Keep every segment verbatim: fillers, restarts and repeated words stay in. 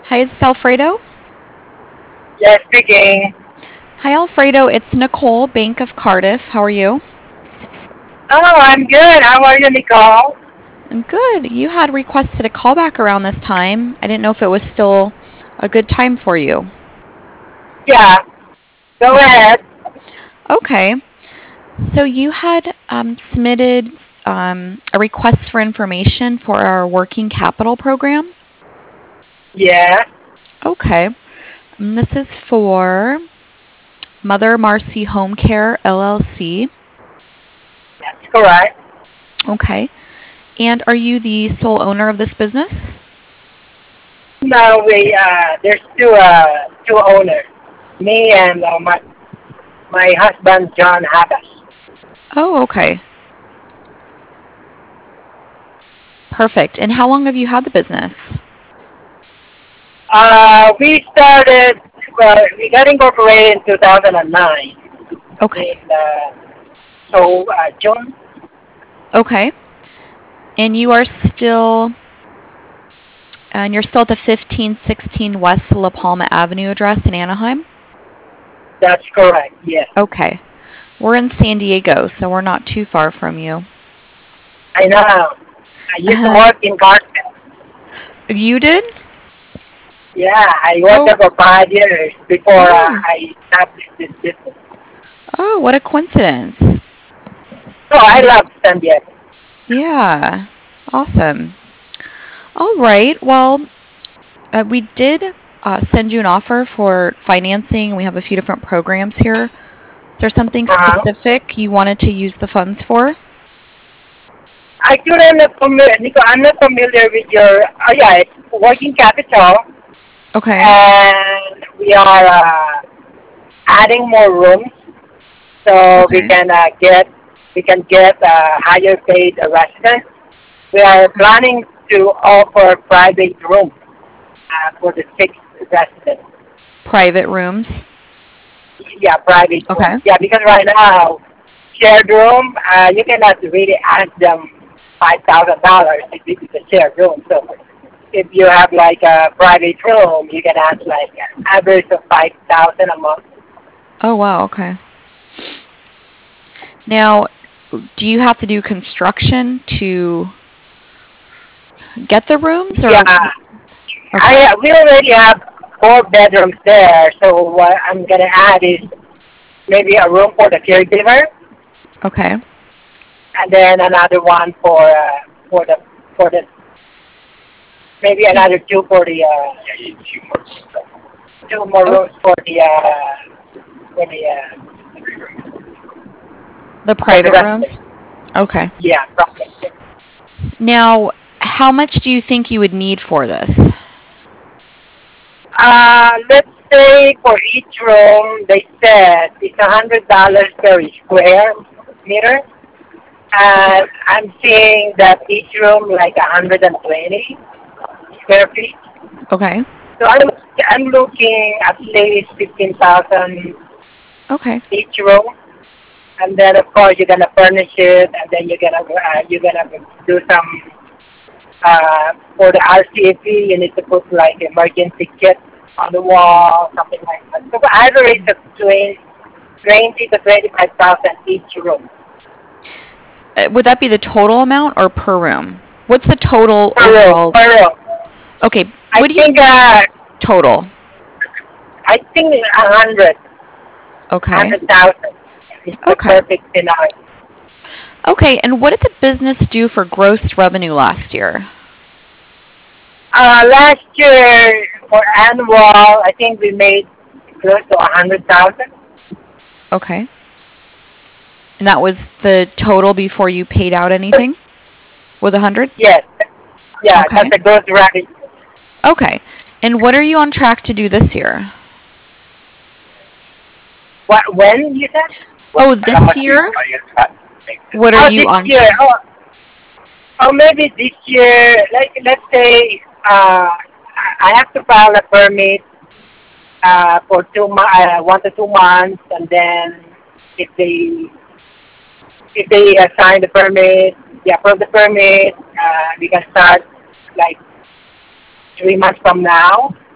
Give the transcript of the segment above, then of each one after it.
Hi, it's Alfredo. Yes, speaking. Hi, Alfredo. It's Nicole, Bank of Cardiff. How are you? Oh, I'm good. How are you, Nicole? I'm good. You had requested a callback around this time. I didn't know if it was still a good time for you. Yeah, go Okay. ahead. Okay. So you had um, submitted um, a request for information for our working capital program. Yeah, Okay. And this is for Mother Marcy Home Care L L C. that's correct. Okay. And are you the sole owner of this business? No, we uh, there's two uh two owners, me and uh, my my husband John Habas. Oh, okay. Perfect. And how long have you had the business? Uh, we started. Well, we got incorporated in two thousand nine. Okay. In uh, so uh, June. Okay. And you are still and you're still at the fifteen sixteen West La Palma Avenue address in Anaheim? That's correct. Yes, Okay. We're in San Diego, so we're not too far from you. I know. I used to Uh, work in Cartel. you did? Yeah, I worked Oh, there for five years before uh, oh, I established this business. oh, what a coincidence. So I Yeah. love San Diego. Yeah. Awesome. All right. Well, uh, we did uh, send you an offer for financing. We have a few different programs here. Is there something Uh-huh. specific you wanted to use the funds for? Actually, I'm not familiar. Nico, I'm not familiar with your. Oh yeah, it's working capital, Okay. and we are uh, adding more rooms so we Okay. can uh, get we can get uh, higher paid residents. We are Okay. planning to offer private rooms uh, for the six residents. Private rooms. Yeah, private rooms. Okay. Yeah, because right now shared room, uh, you cannot really ask them five thousand dollars if it is a shared room. So if you have like a private room, you can ask like an average of five thousand a month. Oh, wow. Okay. Now, do you have to do construction to get the rooms Yeah, or okay. I we already have four bedrooms there. So what I'm gonna add is maybe a room for the caregiver, Okay. and then another one for uh, for the for the maybe another two for the uh, two more Oh, rooms for the uh, for the uh, the for the private resident. rooms? Okay. Yeah, probably. Now, how much do you think you would need for this? Uh, let's say for each room, they said it's a hundred dollars per square meter, and I'm seeing that each room like a hundred and twenty square feet. Okay. So I'm I'm looking at least fifteen thousand Okay. each room, and then of course you're gonna furnish it, and then you're gonna uh, you're gonna do some uh, for the R C A P. You need to put like emergency kit on the wall, something like that. So the average of twenty twenty to twenty five thousand each room Uh, Would that be the total amount or per room? What's the total per room overall? per room. Okay. I What do you think uh, total? I think a hundred Okay. hundred thousand is the Okay. perfect scenario. Okay. And what did the business do for gross revenue last year? Uh, last year for annual, I think we made close to a hundred thousand. Okay. And that was the total before you paid out anything? Was a hundred? Yes, yeah, that's Okay. a good revenue. Okay. And what are you on track to do this year? What when you said? Oh, How this much do you year? make this? What are Oh, you this on? year. Oh, oh, maybe this year. Like let's say, uh, I have to file a permit uh, for two mo- uh, one to two months, and then if they if they assign the permit, they approve the permit, uh, we can start like three months from now.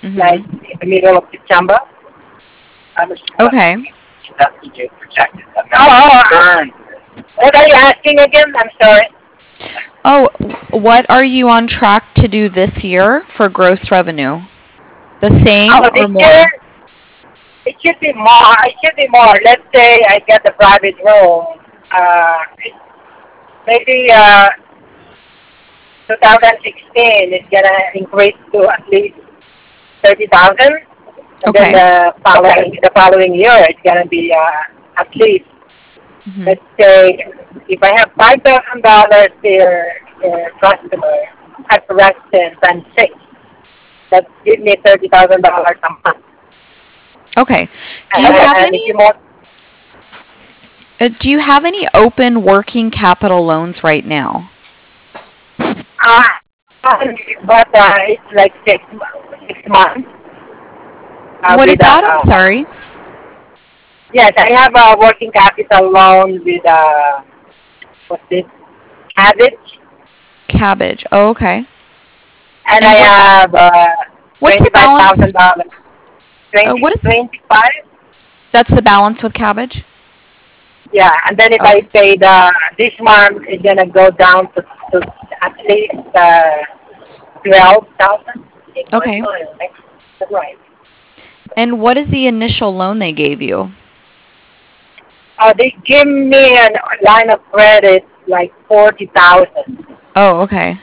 like Mhm. in the middle of September. Okay. That's the projected amount. Oh, oh, what are you asking again? I'm sorry. Oh, what are you on track to do this year for gross revenue? The same Oh, or this year, more? it should be more. It should be more. Let's say I get the private room. Uh, maybe uh, twenty sixteen is gonna increase to at least thirty thousand, and then Okay. the following the following year it's gonna be uh, at least, Mhm. let's say, if I have five thousand dollars per per customer at restaurant and six, that give me thirty thousand dollars a month. Okay. Do And, you have and if any you want, uh, do you have any open working capital loans right now? uh, but uh, it's like six six months uh, What is with a that? I'm uh, sorry. yes, I have a working capital loan with uh, what's this, Cabbage, Cabbage. Oh, okay. and I And what have uh, what's twenty the five balance? thousand dollars. Uh, Twenty what is twenty five. that's the balance with cabbage? Yeah, and then if I Okay. pay the this month, it's gonna go down to, to at least uh, twelve thousand. Okay. Right. And what is the initial loan they gave you? Uh, they give me a line of credit like forty thousand. Oh, okay.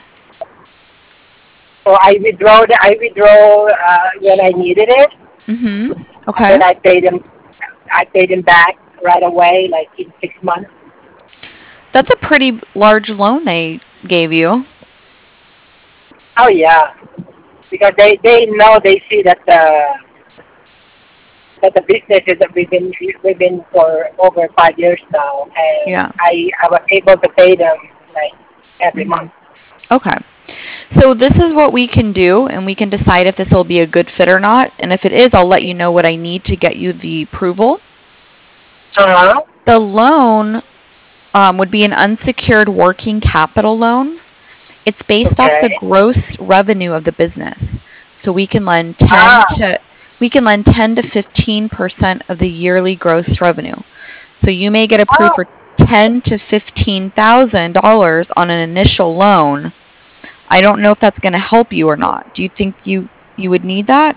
So I withdraw the I withdraw uh, when I needed it, Mhm. and Okay. then I pay them I pay them back right away, like in six months. That's a pretty large loan they gave you. Oh yeah, because they they know, they see that the that the business is that we've been we've been for over five years now, and Yeah. I I was able to pay them like every Mhm. month. Okay. So this is what we can do, and we can decide if this will be a good fit or not. And if it is, I'll let you know what I need to get you the approval. Uh huh. The loan um, would be an unsecured working capital loan. It's based off the Okay. gross revenue of the business. So we can lend ten Ah. to we can lend ten to fifteen percent of the yearly gross revenue. So you may get approved Oh. for ten to fifteen thousand dollars on an initial loan. I don't know if that's going to help you or not. Do you think you you would need that?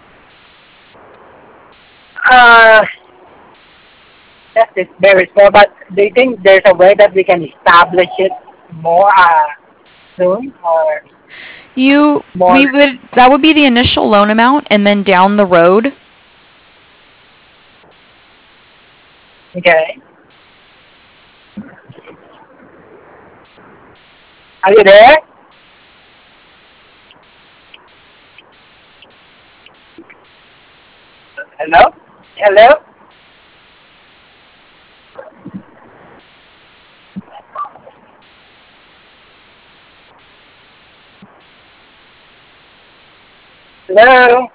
Uh, that is very small. But do you think there's a way that we can establish it more uh soon or You more? we would that would be the initial loan amount, and then down the road, Okay. Are you there? Hello. Hello. Hello.